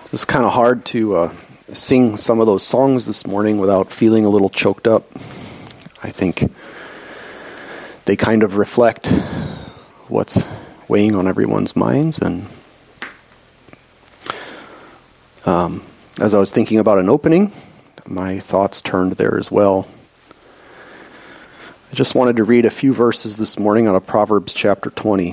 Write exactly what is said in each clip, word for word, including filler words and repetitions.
It was kind of hard to uh, sing some of those songs this morning without feeling a little choked up. I think they kind of reflect what's weighing on everyone's minds. And um, as I was thinking about an opening, my thoughts turned there as well. I just wanted to read a few verses this morning out of Proverbs chapter twenty.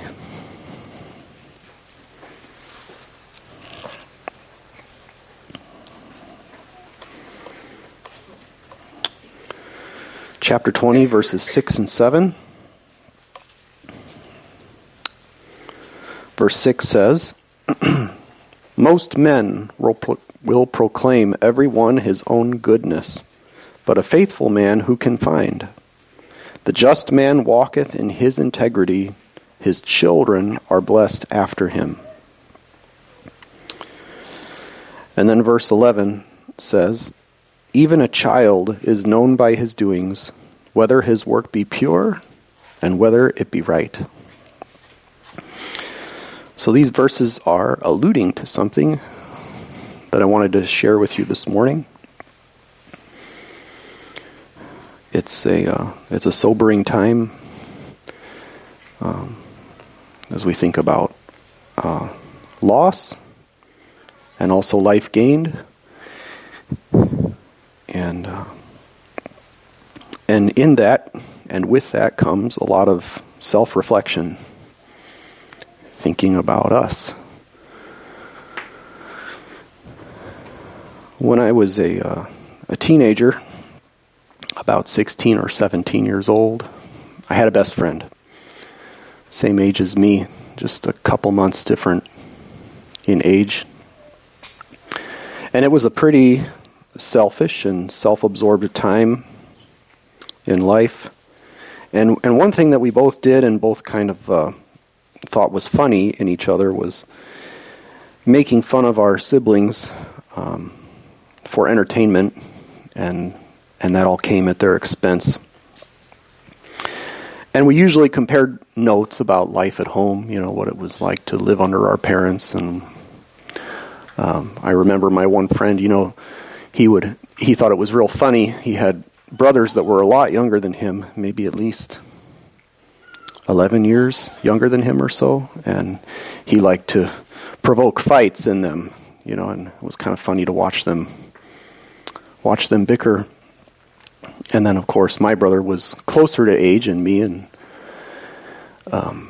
Chapter twenty, verses six and seven. Verse six says, Most men will, pro- will proclaim every one his own goodness, but a faithful man who can find? The just man walketh in his integrity, his children are blessed after him. And then verse eleven says, Even a child is known by his doings, whether his work be pure and whether it be right. So these verses are alluding to something that I wanted to share with you this morning. It's a uh, it's a sobering time um, as we think about uh, loss and also life gained. And uh, and in that and with that comes a lot of self-reflection, thinking about us. When I was a uh, a teenager, about sixteen or seventeen years old, I had a best friend, same age as me, just a couple months different in age. And it was a pretty selfish and self-absorbed time in life. And and one thing that we both did and both kind of uh, thought was funny in each other was making fun of our siblings um, for entertainment, and and that all came at their expense. And we usually compared notes about life at home, you know, what it was like to live under our parents. And um, I remember my one friend, you know, He would. He thought it was real funny. He had brothers that were a lot younger than him, maybe at least eleven years younger than him or so, and he liked to provoke fights in them, you know, and it was kind of funny to watch them, watch them bicker. And then, of course, my brother was closer to age than me, and um,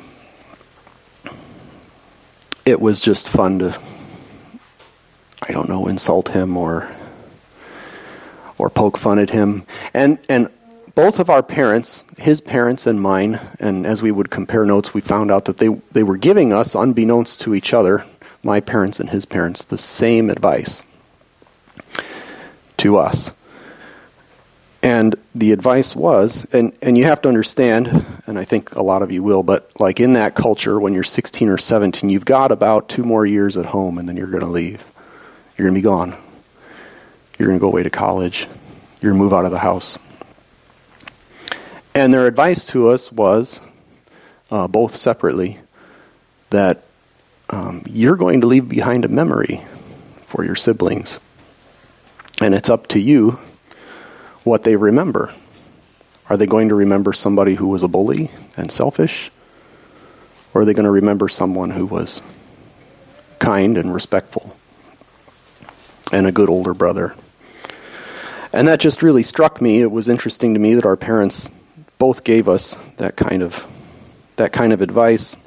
it was just fun to, I don't know, insult him or. or poke fun at him. And and both of our parents, his parents and mine, and as we would compare notes, we found out that they, they were giving us, unbeknownst to each other, my parents and his parents, the same advice to us. And the advice was, and, and you have to understand, and I think a lot of you will, but like in that culture, when you're sixteen or seventeen, you've got about two more years at home, and then you're going to leave. You're going to be gone. You're going to go away to college. You're going to move out of the house. And their advice to us was, uh, both separately, that um, you're going to leave behind a memory for your siblings. And it's up to you what they remember. Are they going to remember somebody who was a bully and selfish? Or are they going to remember someone who was kind and respectful and a good older brother? And that just really struck me. It was interesting to me that our parents both gave us that kind of that kind of advice.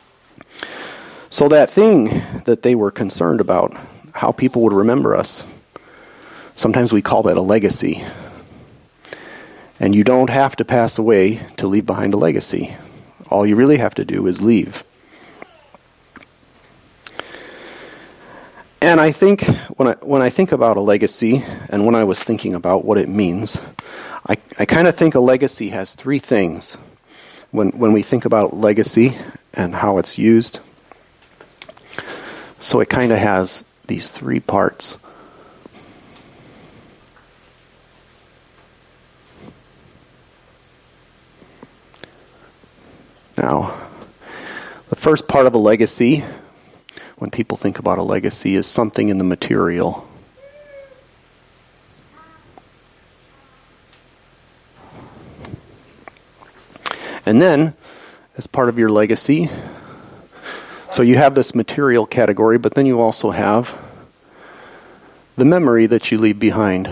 So that thing that they were concerned about, how people would remember us, sometimes we call that a legacy. And you don't have to pass away to leave behind a legacy. All you really have to do is leave. And I think when I when I think about a legacy, and when I was thinking about what it means, I, I kind of think a legacy has three things. When when we think about legacy and how it's used, so it kind of has these three parts. Now, the first part of a legacy when people think about a legacy, is something in the material. And then, as part of your legacy, so you have this material category, but then you also have the memory that you leave behind.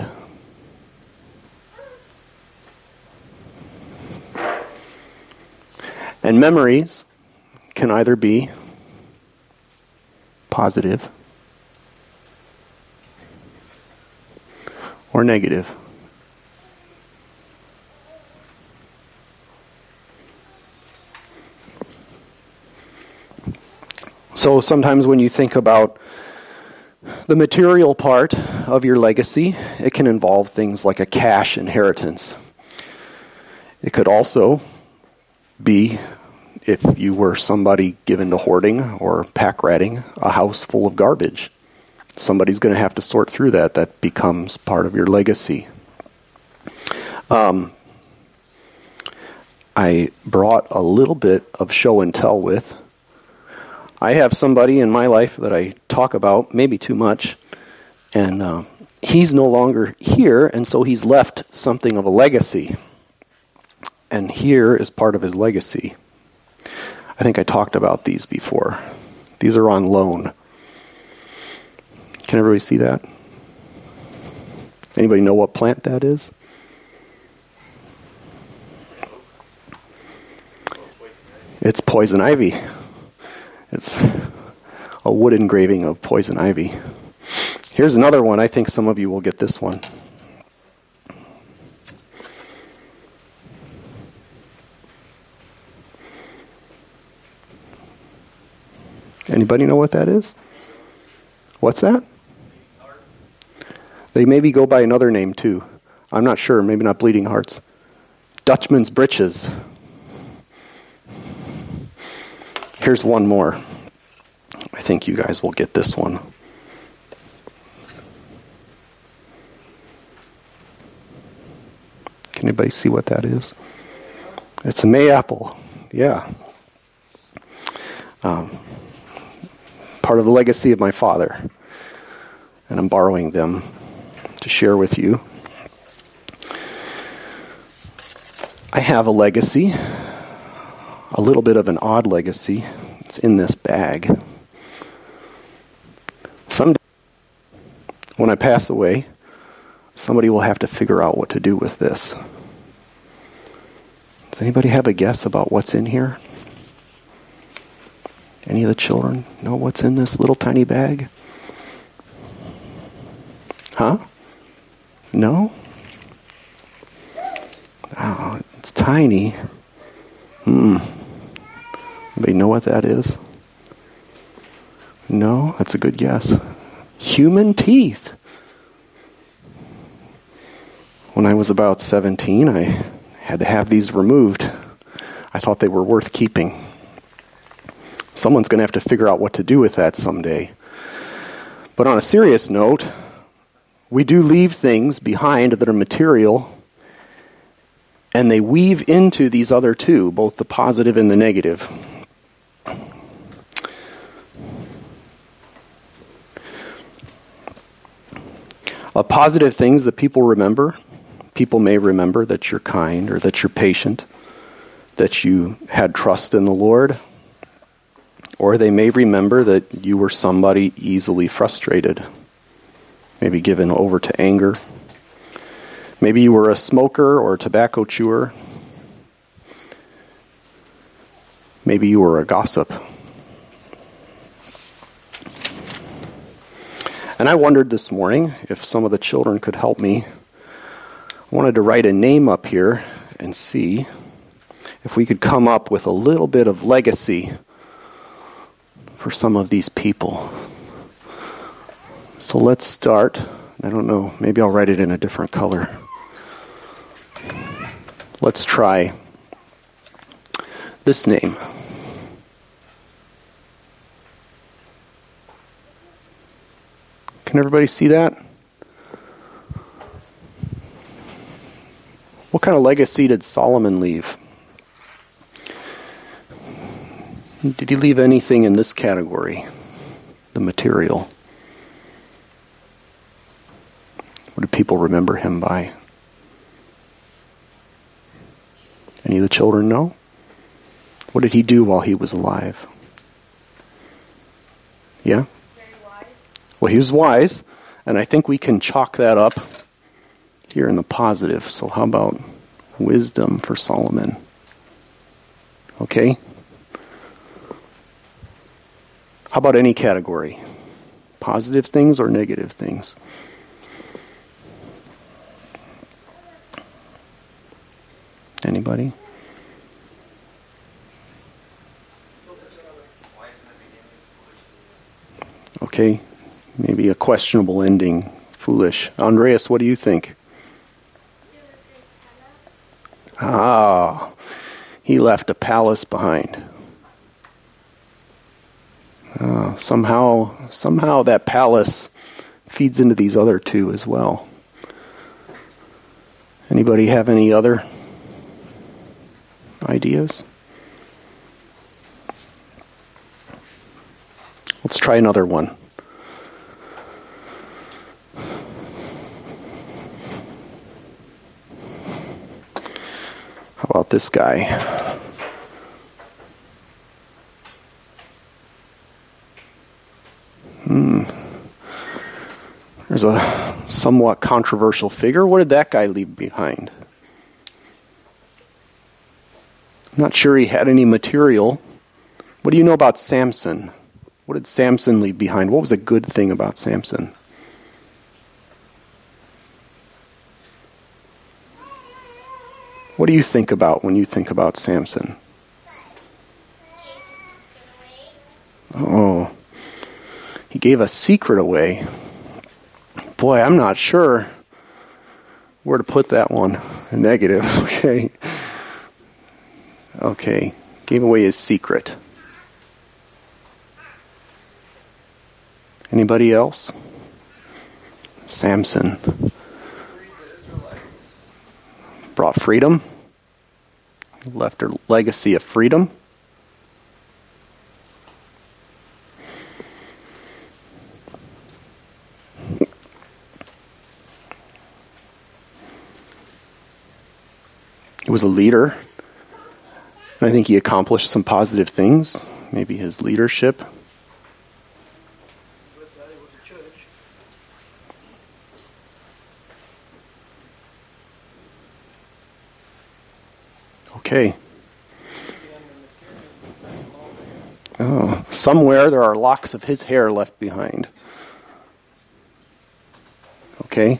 And memories can either be positive or negative. So sometimes when you think about the material part of your legacy, it can involve things like a cash inheritance. It could also be, if you were somebody given to hoarding or pack ratting, a house full of garbage. Somebody's going to have to sort through that. That becomes part of your legacy. Um, I brought a little bit of show and tell with. I have somebody in my life that I talk about, maybe too much, and uh, he's no longer here, and so he's left something of a legacy. And here is part of his legacy. I think I talked about these before. These are on loan. Can everybody see that? Anybody know what plant that is? It's poison ivy. It's a wood engraving of poison ivy. Here's another one. I think some of you will get this one. Anybody know what that is? What's that? They maybe go by another name too. I'm not sure. Maybe not bleeding hearts. Dutchman's breeches. Here's one more. I think you guys will get this one. Can anybody see what that is? It's a mayapple. Yeah. Um, part of the legacy of my father. And I'm borrowing them to share with you. I have a legacy. A little bit of an odd legacy. It's in this bag. Someday, when I pass away, somebody will have to figure out what to do with this. Does anybody have a guess about what's in here? Any of the children know what's in this little tiny bag? Huh? No? Oh, it's tiny. Hmm. Anybody know what that is? No? That's a good guess. Human teeth. When I was about seventeen, I had to have these removed. I thought they were worth keeping. Someone's going to have to figure out what to do with that someday. But on a serious note, we do leave things behind that are material, and they weave into these other two, both the positive and the negative. Uh, positive things that people remember. People may remember that you're kind or that you're patient, that you had trust in the Lord. Or they may remember that you were somebody easily frustrated, maybe given over to anger. Maybe you were a smoker or a tobacco chewer. Maybe you were a gossip. And I wondered this morning if some of the children could help me. I wanted to write a name up here and see if we could come up with a little bit of legacy for some of these people. So let's start. I don't know, maybe I'll write it in a different color. Let's try this name. Can everybody see that? What kind of legacy did Solomon leave? Did he leave anything in this category? the material. What do people remember him by? Any of the children know? What did he do while he was alive? Yeah? Very wise. Well, he was wise, and I think we can chalk that up here in the positive. So how about wisdom for Solomon? Okay? How about any category? Positive things or negative things? Anybody? Okay, maybe a questionable ending. Foolish. Andreas, what do you think? Ah, he left a palace behind. Uh, somehow, somehow that palace feeds into these other two as well. Anybody have any other ideas? Let's try another one. How about this guy? Hmm. There's a somewhat controversial figure. What did that guy leave behind? I'm not sure he had any material. What do you know about Samson? What did Samson leave behind? What was a good thing about Samson? What do you think about when you think about Samson? Oh, he gave a secret away. Boy, I'm not sure where to put that one. Negative, okay. Okay, gave away his secret. Anybody else? Samson. Brought freedom. Left a legacy of freedom. He was a leader. And I think he accomplished some positive things. Maybe his leadership. Okay. Oh, somewhere there are locks of his hair left behind. Okay.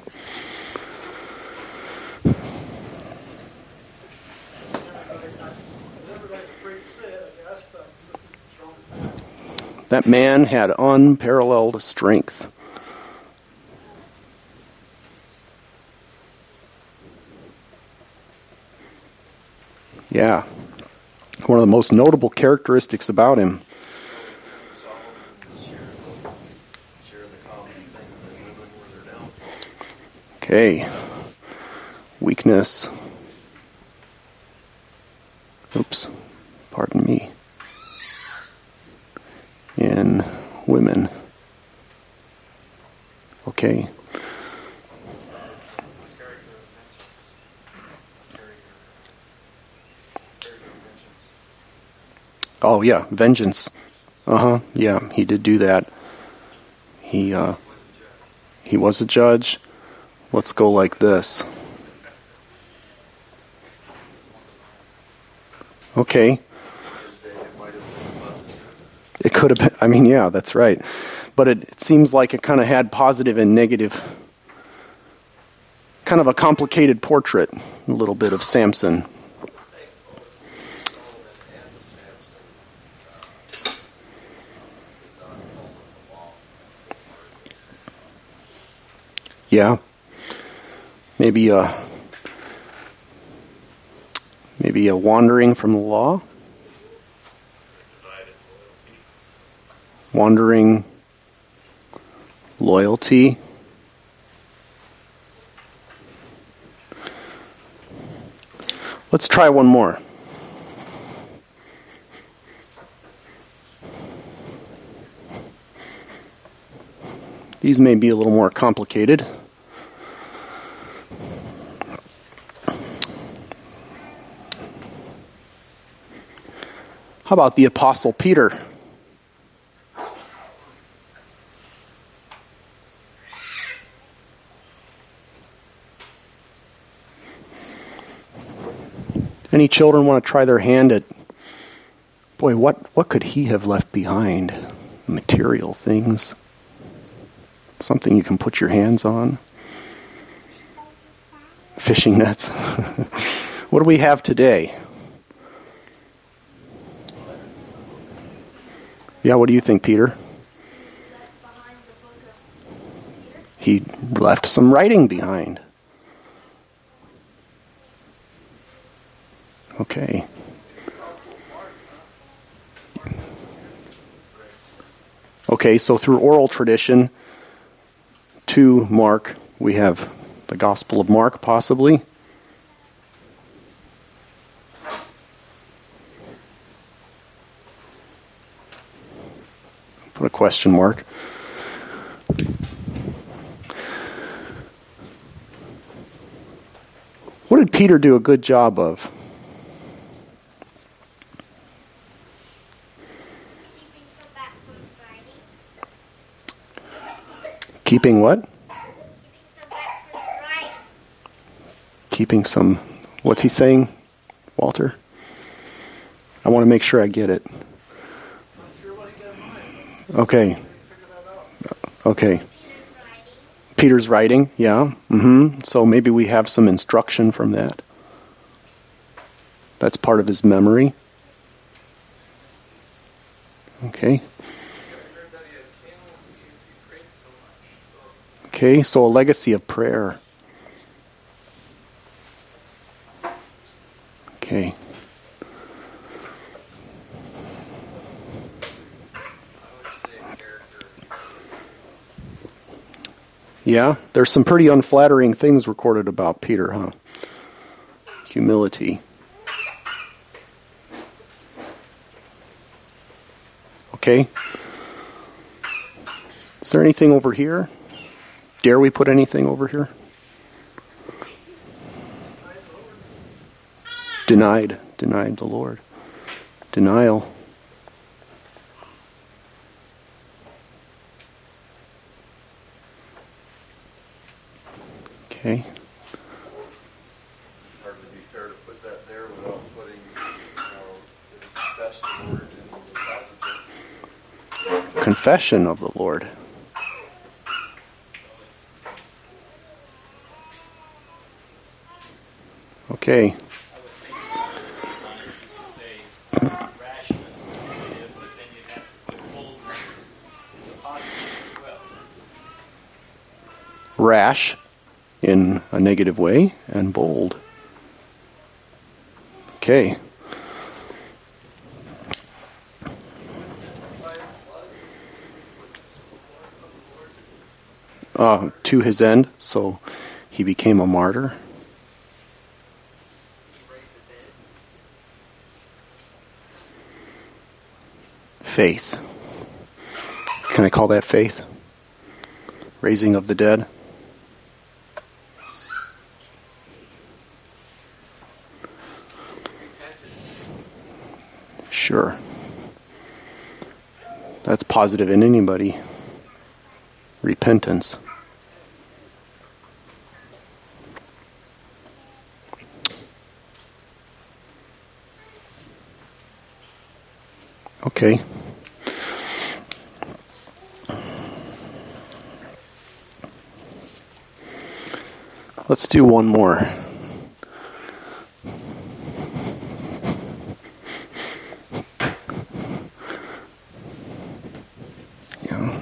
That man had unparalleled strength. Yeah. One of the most notable characteristics about him. Okay. Weakness. Oops. Pardon me. In women. Okay. Oh yeah, vengeance. Uh-huh. Yeah, he did do that. He uh he was a judge. Let's go like this. Okay. It could have been, I mean, yeah, that's right. But it, it seems like it kind of had positive and negative, kind of a complicated portrait, a little bit of Samson. Yeah. Maybe a, maybe a wandering from the law. Wandering loyalty. Let's try one more. These may be a little more complicated. How about the Apostle Peter? Any children want to try their hand at, boy, what, what could he have left behind? Material things. Something you can put your hands on. Fishing nets. What do we have today? Yeah, what do you think, Peter? He left some writing behind. Okay. Okay, so through oral tradition to Mark, we have the Gospel of Mark, possibly. Put a question mark. What did Peter do a good job of? Keeping what? Keeping some, what's he saying, Walter? I want to make sure I get it. Okay. Okay. Peter's writing, yeah. Mm-hmm. So maybe we have some instruction from that. That's part of his memory. Okay. Okay, so a legacy of prayer. Okay. Yeah, there's some pretty unflattering things recorded about Peter, huh? Humility. Okay. Is there anything over here? Dare we put anything over here? Denied. Denied the Lord. Denial. Okay. Hard to be fair to put that there without putting, you know, confess the Lord in the positive. Confession of the Lord. Okay. Rash in a negative way, and bold. Okay. Uh, to his end, so he became a martyr. Faith. Can I call that faith? Raising of the dead. Sure. That's positive in anybody. Repentance. Okay. Let's do one more. Yeah.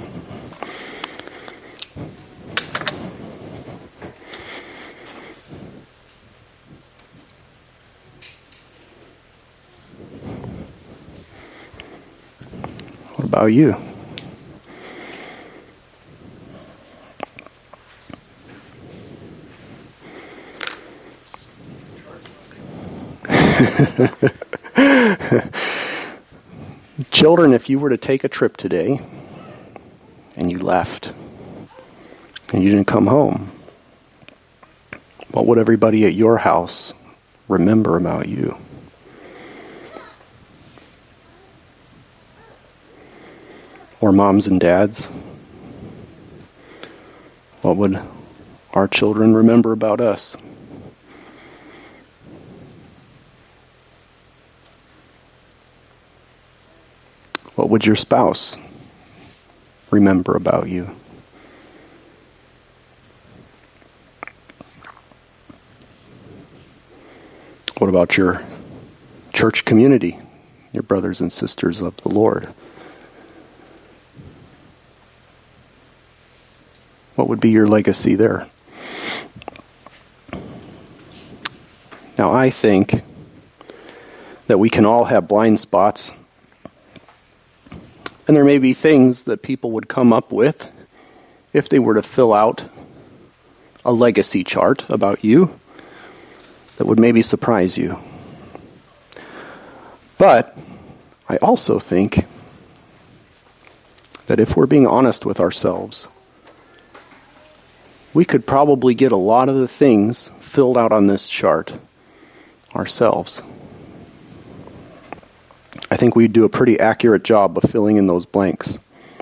What about you? Children, if you were to take a trip today and you left, and you didn't come home, what would everybody at your house remember about you? Or moms and dads? What would our children remember about us? What would your spouse remember about you? What about your church community, your brothers and sisters of the Lord? What would be your legacy there? Now, I think that we can all have blind spots, and there may be things that people would come up with if they were to fill out a legacy chart about you that would maybe surprise you. But I also think that if we're being honest with ourselves, we could probably get a lot of the things filled out on this chart ourselves. I think we'd do a pretty accurate job of filling in those blanks.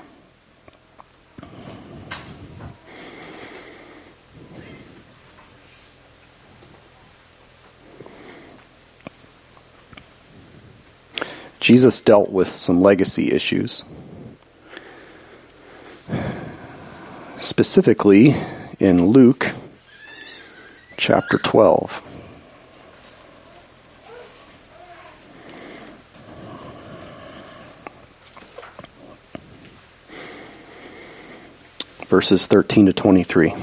Jesus dealt with some legacy issues. Specifically in Luke chapter twelve. Verses thirteen to twenty-three.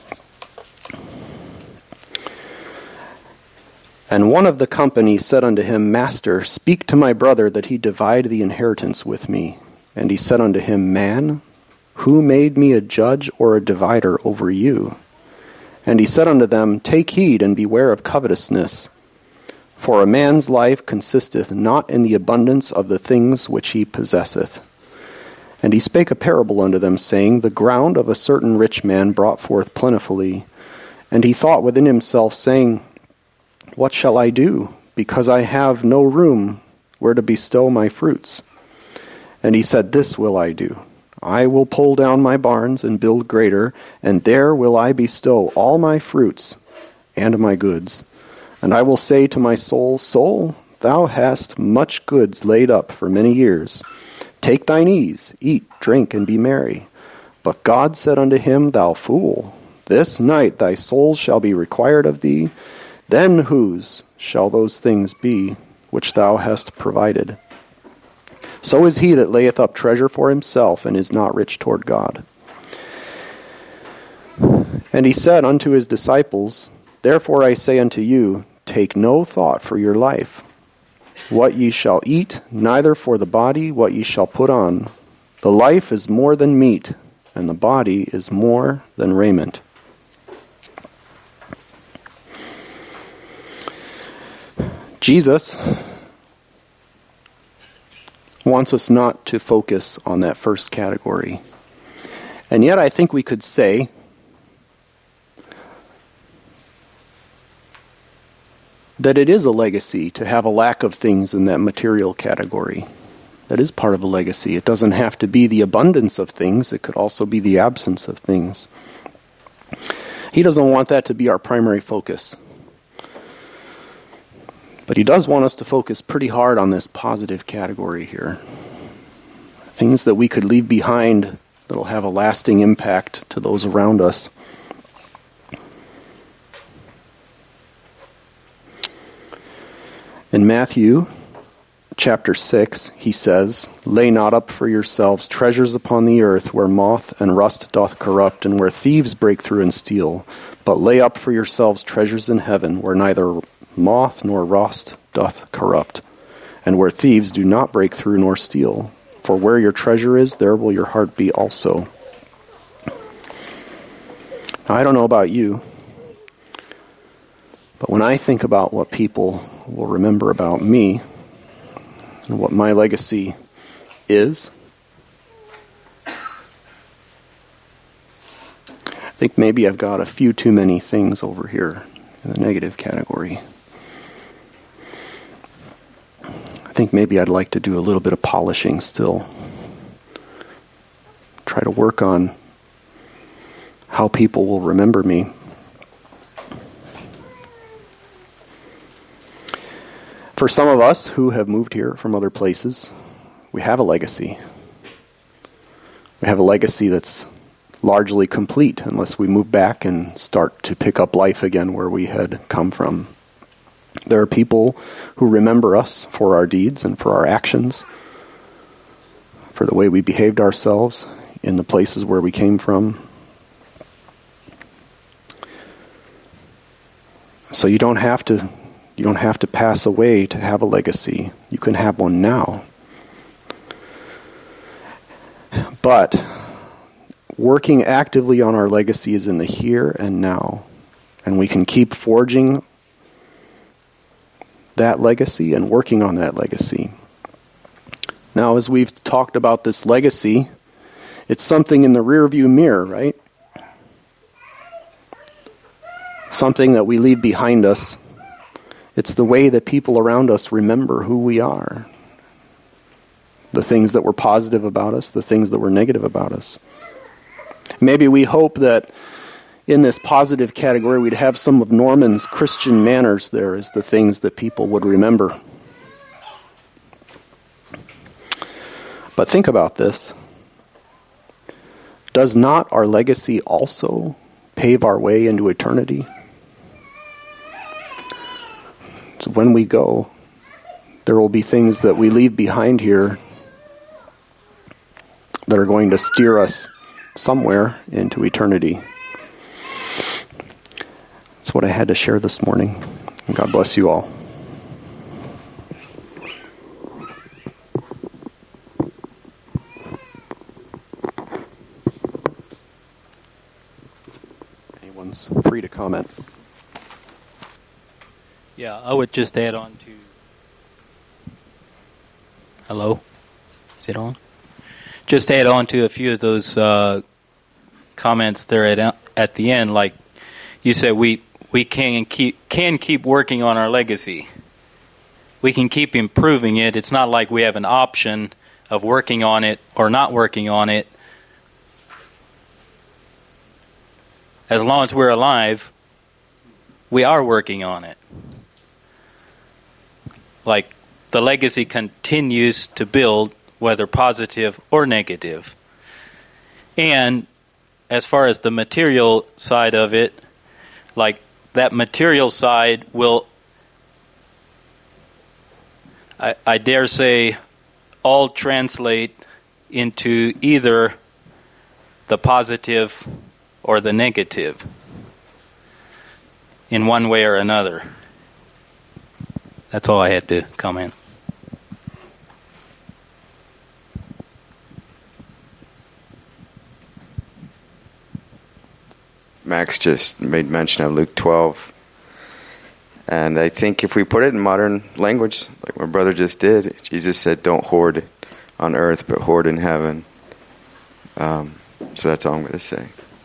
And one of the company said unto him, Master, speak to my brother that he divide the inheritance with me. And he said unto him, Man, who made me a judge or a divider over you? And he said unto them, Take heed and beware of covetousness. For a man's life consisteth not in the abundance of the things which he possesseth. And he spake a parable unto them, saying, The ground of a certain rich man brought forth plentifully. And he thought within himself, saying, What shall I do, because I have no room where to bestow my fruits? And he said, This will I do. I will pull down my barns and build greater, and there will I bestow all my fruits and my goods. And I will say to my soul, Soul, thou hast much goods laid up for many years. Take thine ease, eat, drink, and be merry. But God said unto him, Thou fool, this night thy soul shall be required of thee. Then whose shall those things be which thou hast provided? So is he that layeth up treasure for himself, and is not rich toward God. And he said unto his disciples, Therefore I say unto you, take no thought for your life, what ye shall eat, neither for the body what ye shall put on. The life is more than meat, and the body is more than raiment. Jesus wants us not to focus on that first category. And yet I think we could say that it is a legacy to have a lack of things in that material category. That is part of a legacy. It doesn't have to be the abundance of things. It could also be the absence of things. He doesn't want that to be our primary focus. But he does want us to focus pretty hard on this positive category here. Things that we could leave behind that will have a lasting impact to those around us. In Matthew chapter six, he says, Lay not up for yourselves treasures upon the earth, where moth and rust doth corrupt, and where thieves break through and steal. But lay up for yourselves treasures in heaven, where neither moth nor rust doth corrupt, and where thieves do not break through nor steal. For where your treasure is, there will your heart be also. Now, I don't know about you, but when I think about what people will remember about me, and what my legacy is, think maybe I've got a few too many things over here in the negative category. I think maybe I'd like to do a little bit of polishing still. Try to work on how people will remember me. For some of us who have moved here from other places, we have a legacy. We have a legacy that's largely complete unless we move back and start to pick up life again where we had come from. There are people who remember us for our deeds and for our actions, for the way we behaved ourselves in the places where we came from. So you don't have to you don't have to pass away to have a legacy. You can have one now. But working actively on our legacy is in the here and now. And we can keep forging that legacy and working on that legacy. Now, as we've talked about this legacy, it's something in the rearview mirror, right? Something that we leave behind us. It's the way that people around us remember who we are. The things that were positive about us, the things that were negative about us. Maybe we hope that in this positive category we'd have some of Norman's Christian manners there as the things that people would remember. But think about this. Does not our legacy also pave our way into eternity? So when we go, there will be things that we leave behind here that are going to steer us somewhere into eternity. That's what I had to share this morning. And God bless you all. Anyone's free to comment. Yeah, I would just add on to... Hello? Is it on? Just add on to a few of those uh, comments there at at the end. Like you said, we we can keep can keep working on our legacy. We can keep improving it. It's not like we have an option of working on it or not working on it. As long as we're alive, we are working on it. Like the legacy continues to build, whether positive or negative. And as far as the material side of it, like that material side will, I, I dare say, all translate into either the positive or the negative in one way or another. That's all I had to comment. Max just made mention of Luke twelve. And I think if we put it in modern language, like my brother just did, Jesus said, don't hoard on earth, but hoard in heaven. Um, so that's all I'm going to say.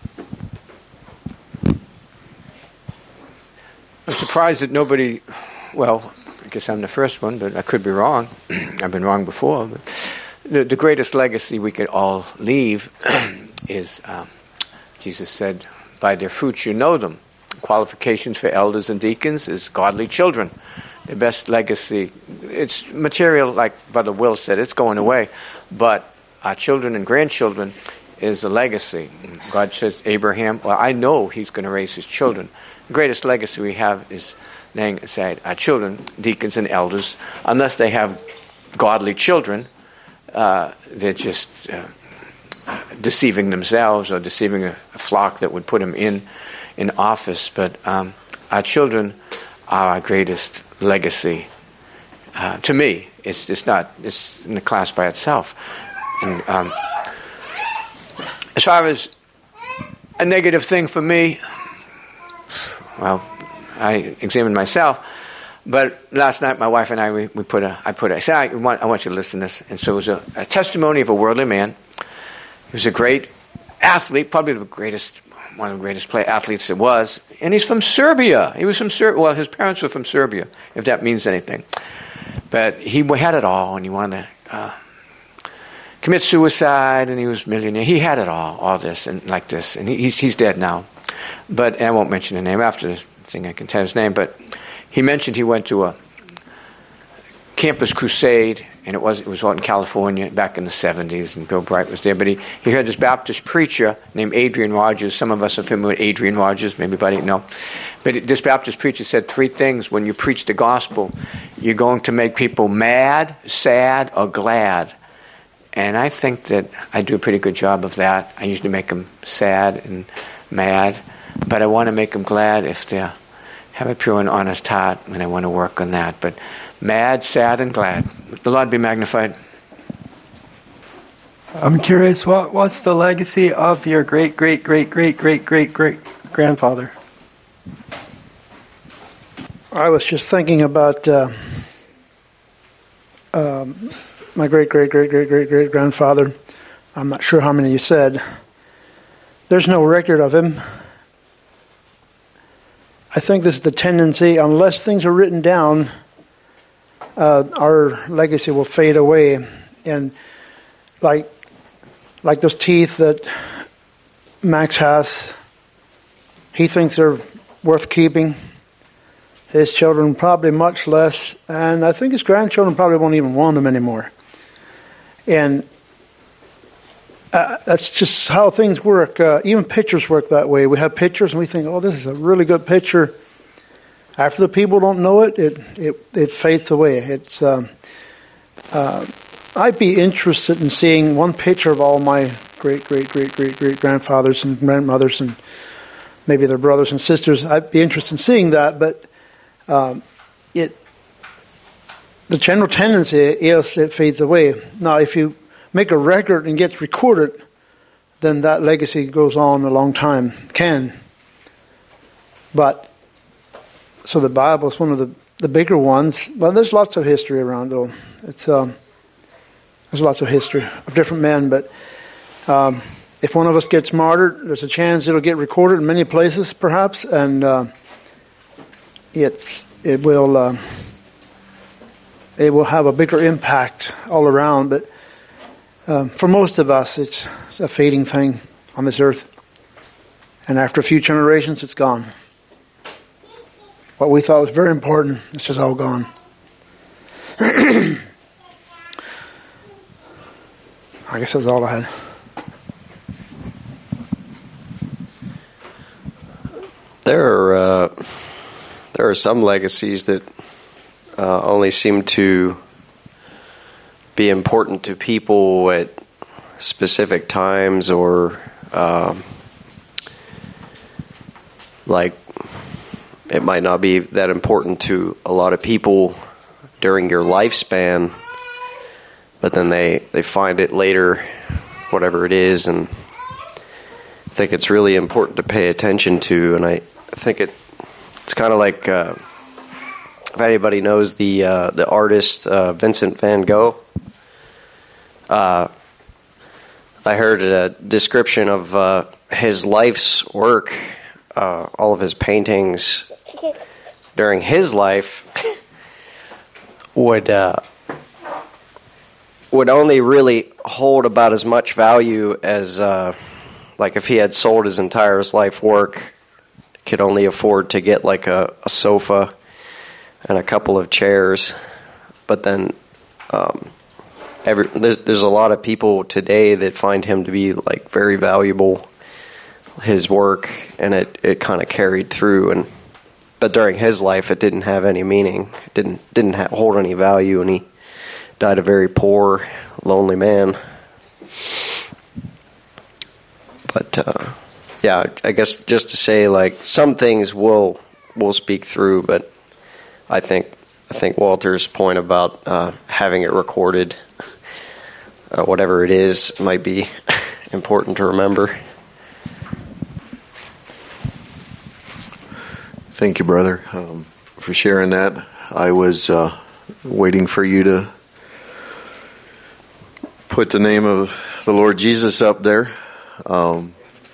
I'm surprised that nobody, well, I guess I'm the first one, but I could be wrong. I've been wrong before. But the, the greatest legacy we could all leave is, um, Jesus said, by their fruits you know them. Qualifications for elders and deacons is godly children. The best legacy, it's material, like Brother Will said, it's going away. But our children and grandchildren is a legacy. God says, Abraham, well, I know he's going to raise his children. The greatest legacy we have is laying aside our children, deacons and elders. Unless they have godly children, uh, they're just uh, deceiving themselves or deceiving a, a flock that would put them in in office. But um, our children are our greatest legacy. Uh, to me, it's it's not it's in the class by itself. And um, as far as a negative thing for me, well, I examined myself. But last night, my wife and I, we, we put a, I put a, I said, I want, I want you to listen to this. And so it was a, a testimony of a worldly man. He was a great athlete, probably the greatest, one of the greatest play athletes there was, and he's from Serbia. He was from Serbia. Well, his parents were from Serbia, if that means anything. But he had it all, and he wanted to uh, commit suicide, and he was a millionaire. He had it all, all this, and like this, and he, he's, he's dead now. But I won't mention the name. After the thing, I can tell his name. But he mentioned he went to a campus crusade, and it was it was out in California back in the seventies, and Bill Bright was there. But he, he heard this Baptist preacher named Adrian Rogers. Some of us are familiar with Adrian Rogers, maybe everybody know. But this Baptist preacher said three things when you preach the gospel. You're going to make people mad, sad, or glad. And I think that I do a pretty good job of that. I usually make them sad and mad, but I want to make them glad if they have a pure and honest heart, and I want to work on that. But mad, sad, and glad. The Lord be magnified. I'm curious, what what's the legacy of your great, great, great, great, great, great, great grandfather? I was just thinking about uh, um, my great, great, great, great, great, great grandfather. I'm not sure how many you said. There's no record of him. I think this is the tendency, unless things are written down, uh, our legacy will fade away. And like like those teeth that Max has, he thinks they're worth keeping. His children probably much less, and I think his grandchildren probably won't even want them anymore. And uh, that's just how things work. Uh, even pictures work that way. We have pictures, and we think, "Oh, this is a really good picture." After the people don't know it, it it, it fades away. It's. Um, uh, I'd be interested in seeing one picture of all my great, great, great, great, great grandfathers and grandmothers, and maybe their brothers and sisters. I'd be interested in seeing that, but. Um, it the general tendency is it fades away. Now, if you make a record and gets recorded, then that legacy goes on a long time. Can. But so the Bible is one of the, the bigger ones. Well, there's lots of history around, though. It's um, there's lots of history of different men. But um, if one of us gets martyred, there's a chance it'll get recorded in many places, perhaps, and. Uh, It's it will uh, it will have a bigger impact all around, but um, for most of us, it's, it's a fading thing on this earth, and after a few generations, it's gone. What we thought was very important, it's just all gone. I guess that's all I had. There are. Uh... There are some legacies that uh, only seem to be important to people at specific times, or um, like it might not be that important to a lot of people during your lifespan, but then they, they find it later, whatever it is, and I think it's really important to pay attention to, and I, I think it It's kind of like uh, if anybody knows the uh, the artist uh, Vincent van Gogh. Uh, I heard a description of uh, his life's work, uh, all of his paintings during his life would uh, would only really hold about as much value as uh, like if he had sold his entire life's work. Could only afford to get like a, a sofa and a couple of chairs, but then um, every there's, there's a lot of people today that find him to be like very valuable, his work, and it, it kind of carried through. And but during his life, it didn't have any meaning. It didn't didn't ha- hold any value, and he died a very poor, lonely man. But. Uh, Yeah, I guess just to say, like, some things will will speak through, but I think I think Walter's point about uh, having it recorded, uh, whatever it is, might be important to remember. Thank you, brother, um, for sharing that. I was uh, waiting for you to put the name of the Lord Jesus up there. Um,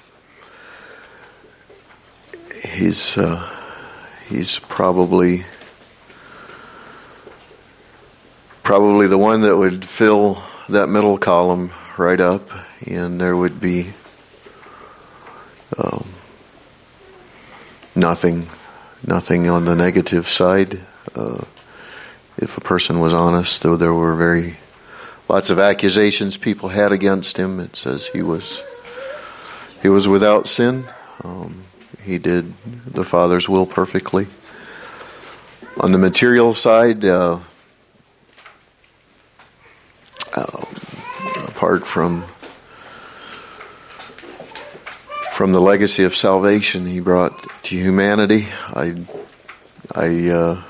he's uh, he's probably probably the one that would fill that middle column right up, and there would be um, nothing nothing on the negative side. Uh, if a person was honest, though there were very lots of accusations people had against him. It says he was he was without sin. Um, he did the Father's will perfectly. On the material side, uh, uh, apart from from the legacy of salvation he brought to humanity, I I uh,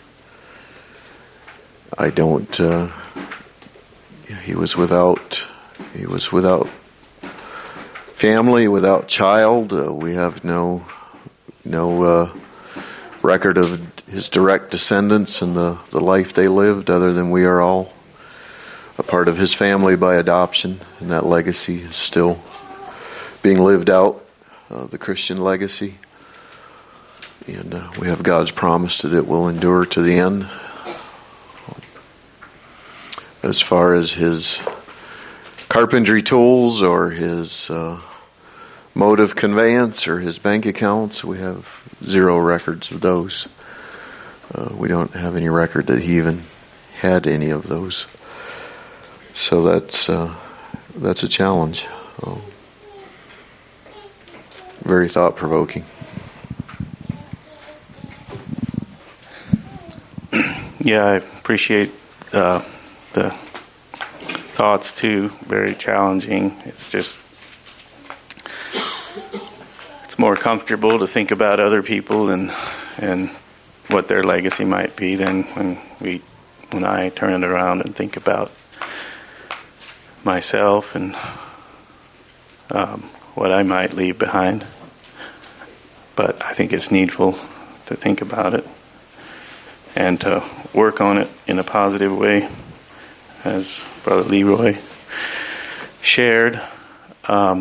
I don't. Uh, he was without. He was without family, without child. Uh, we have no no uh, record of his direct descendants and the the life they lived, other than we are all a part of his family by adoption, and that legacy is still being lived out. Uh, the Christian legacy, and uh, we have God's promise that it will endure to the end. As far as his carpentry tools or his uh, mode of conveyance or his bank accounts, we have zero records of those. Uh, we don't have any record that he even had any of those. So that's uh, that's a challenge. Um, very thought-provoking. Yeah, I appreciate uh, the thoughts too. Very challenging. It's just, it's more comfortable to think about other people and and what their legacy might be than when we when I turn it around and think about myself and um, what I might leave behind. But I think it's needful to think about it and to work on it in a positive way, as Brother Leroy shared. Um,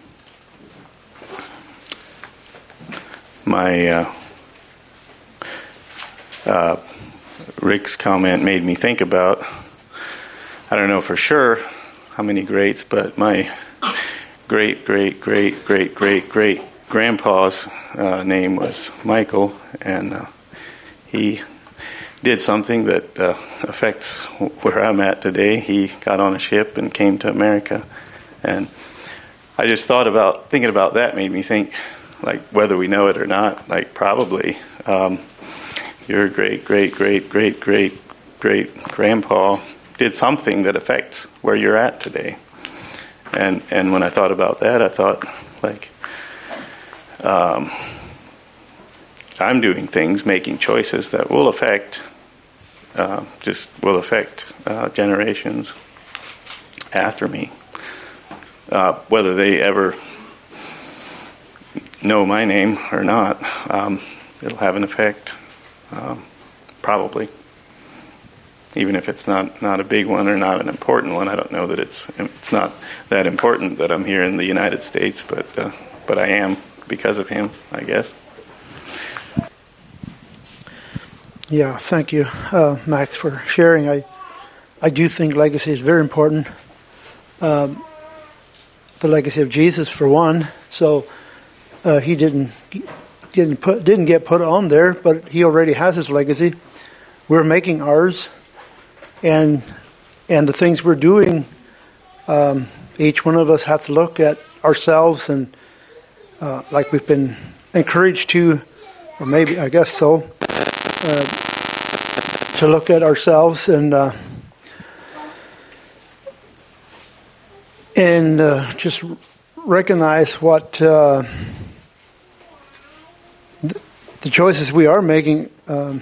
my uh, uh, Rick's comment made me think about, I don't know for sure how many greats, but my great, great, great, great, great, great grandpa's uh, name was Michael, and uh, he did something that uh, affects where I'm at today. He got on a ship and came to America, and I just thought about thinking about that made me think, like, whether we know it or not, like probably um, your great, great, great, great, great, great grandpa did something that affects where you're at today. And and when I thought about that, I thought, like, um, I'm doing things, making choices that will affect, uh, just will affect uh, generations after me. Uh, whether they ever know my name or not, um, it'll have an effect, um, probably. Even if it's not, not a big one or not an important one, I don't know that it's it's not that important that I'm here in the United States, but uh, but I am because of him, I guess. Yeah, thank you, uh, Max, for sharing. I I do think legacy is very important. Um, the legacy of Jesus, for one. So uh, he didn't didn't put didn't get put on there, but he already has his legacy. We're making ours. And and the things we're doing, um, each one of us have to look at ourselves and, uh, like we've been encouraged to, or maybe I guess so, uh, to look at ourselves and uh, and uh, just recognize what uh, th- the choices we are making. Um,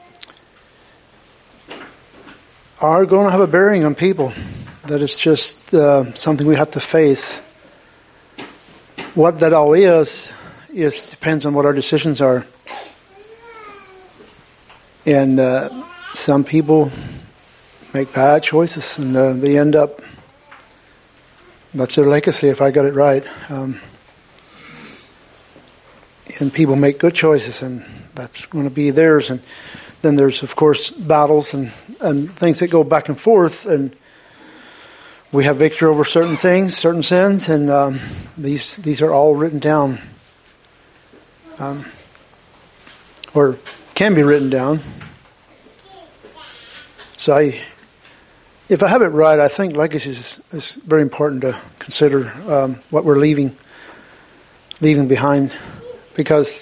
are going to have a bearing on people. That it's just uh, something we have to face. What that all is, is depends on what our decisions are. And uh, some people make bad choices, and uh, they end up that's their legacy, if I got it right. Um, and people make good choices, and that's going to be theirs. And then there's, of course, battles and, and things that go back and forth, and we have victory over certain things, certain sins, and um, these these are all written down, um, or can be written down. So I, if I have it right, I think legacy is, is very important to consider um, what we're leaving leaving behind, because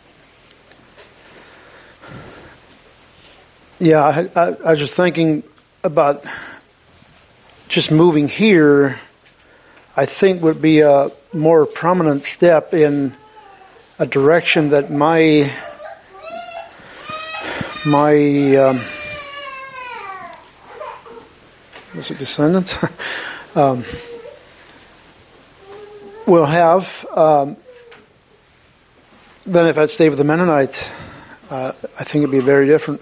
yeah, I, I, I was just thinking about just moving here. I think would be a more prominent step in a direction that my my um, was it descendants um, will have um, than if I'd stayed with the Mennonites. Uh, I think it'd be very different.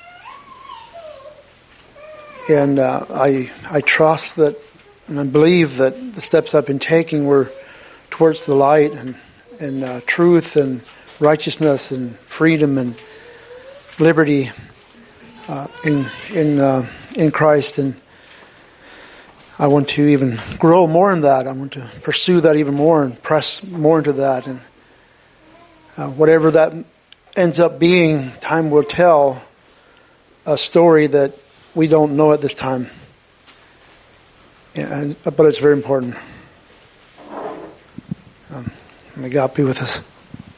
And uh, I I trust that, and I believe that the steps I've been taking were towards the light and and uh, truth and righteousness and freedom and liberty uh, in in uh, in Christ. And I want to even grow more in that. I want to pursue that even more and press more into that. And uh, whatever that ends up being, time will tell a story that we don't know at this time. Yeah, but it's very important. Um, may God be with us.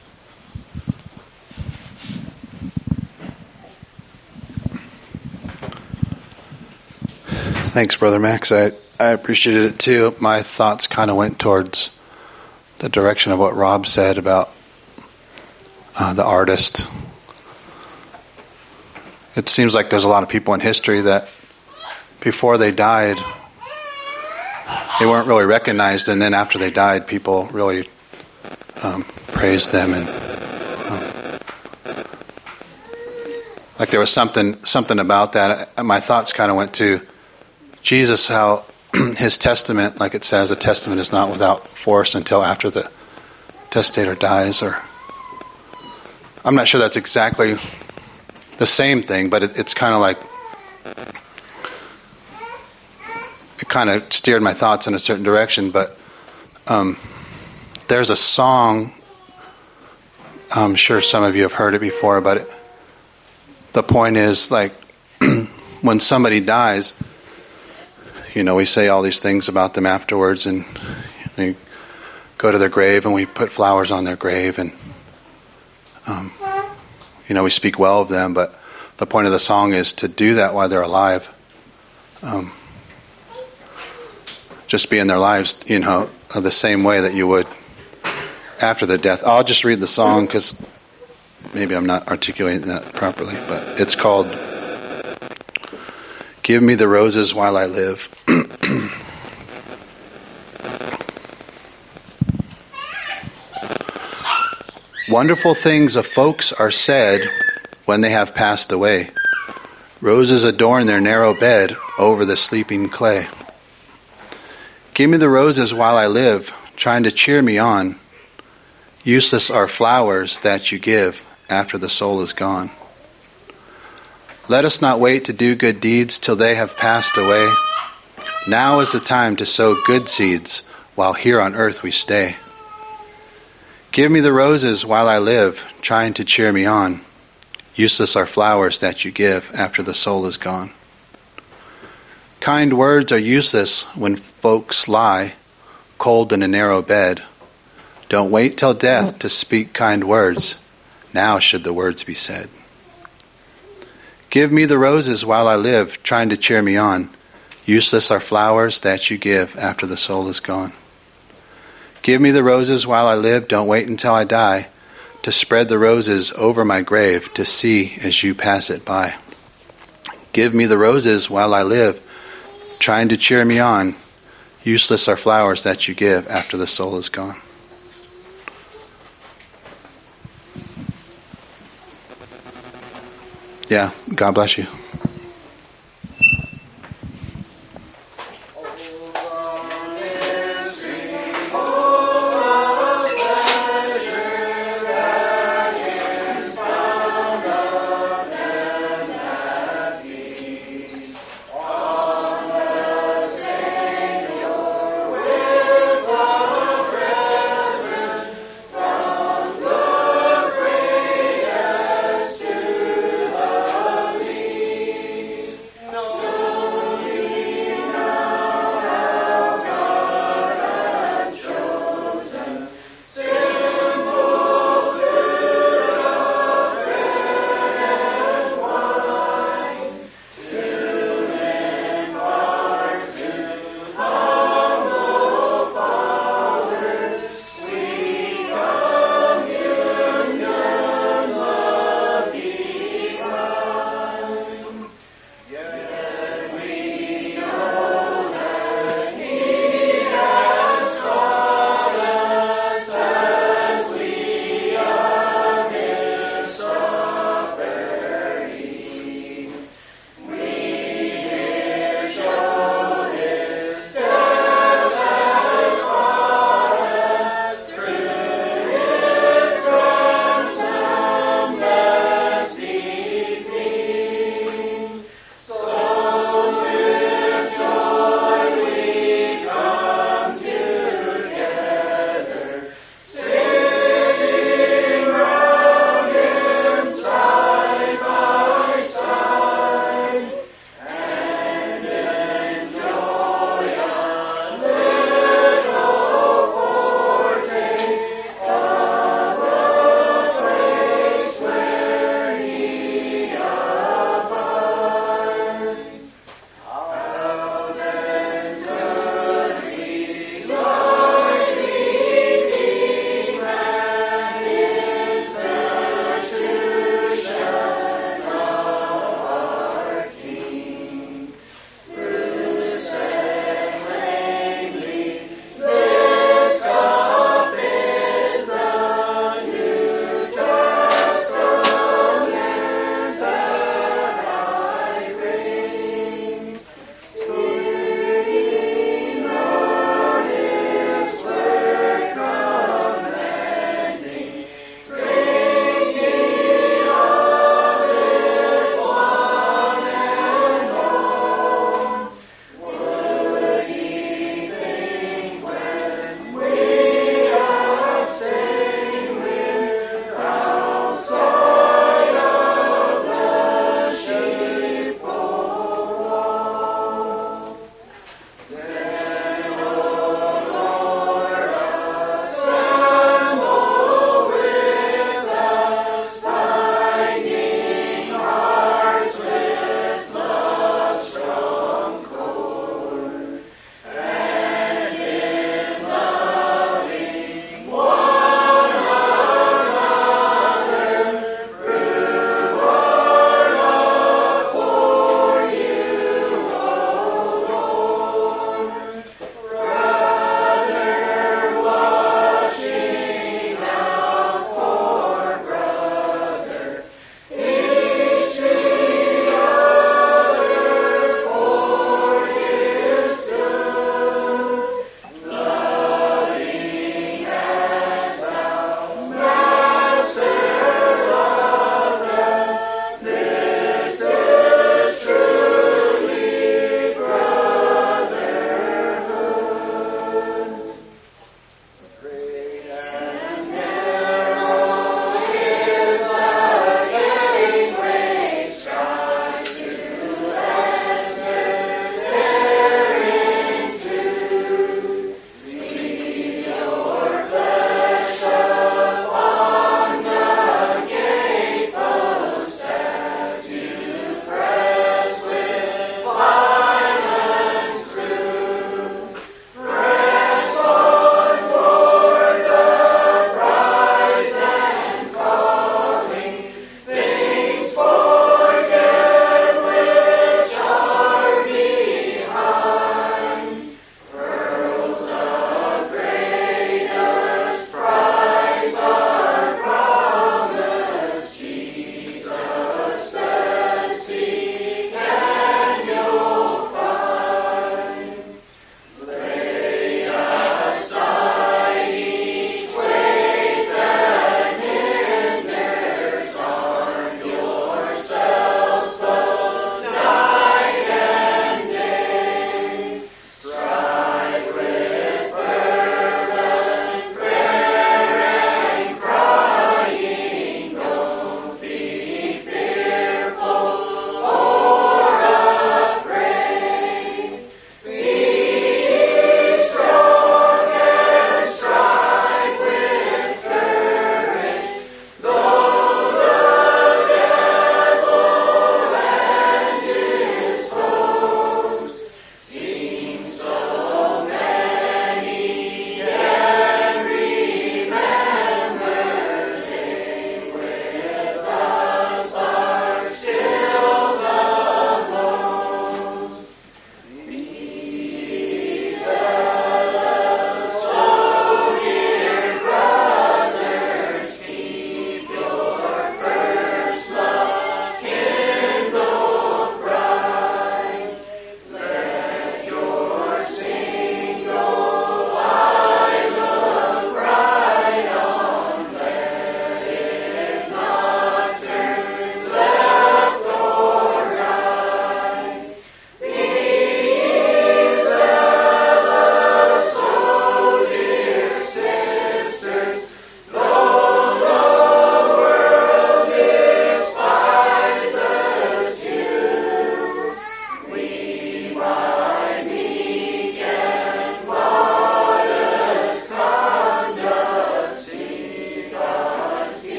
Thanks, Brother Max. I, I appreciated it too. My thoughts kind of went towards the direction of what Rob said about uh, the artist. It seems like there's a lot of people in history that before they died, they weren't really recognized, and then after they died, people really um, praised them, and um, like there was something something about that. My thoughts kind of went to Jesus, how his testament, like it says, a testament is not without force until after the testator dies. Or I'm not sure that's exactly the same thing, but it, it's kind of like it kind of steered my thoughts in a certain direction. But um, there's a song, I'm sure some of you have heard it before, but it, the point is, like, when somebody dies, you know, we say all these things about them afterwards, and we go to their grave and we put flowers on their grave, and um, you know, we speak well of them, but the point of the song is to do that while they're alive. Um, just be in their lives, you know, the same way that you would after their death. I'll just read the song because maybe I'm not articulating that properly, but it's called "Give Me the Roses While I Live." Wonderful things of folks are said when they have passed away. Roses adorn their narrow bed over the sleeping clay. Give me the roses while I live, trying to cheer me on. Useless are flowers that you give after the soul is gone. Let us not wait to do good deeds till they have passed away. Now is the time to sow good seeds while here on earth we stay. Give me the roses while I live, trying to cheer me on. Useless are flowers that you give after the soul is gone. Kind words are useless when folks lie cold in a narrow bed. Don't wait till death to speak kind words. Now should the words be said. Give me the roses while I live, trying to cheer me on. Useless are flowers that you give after the soul is gone. Give me the roses while I live, don't wait until I die, to spread the roses over my grave to see as you pass it by. Give me the roses while I live, trying to cheer me on. Useless are flowers that you give after the soul is gone. Yeah, God bless you.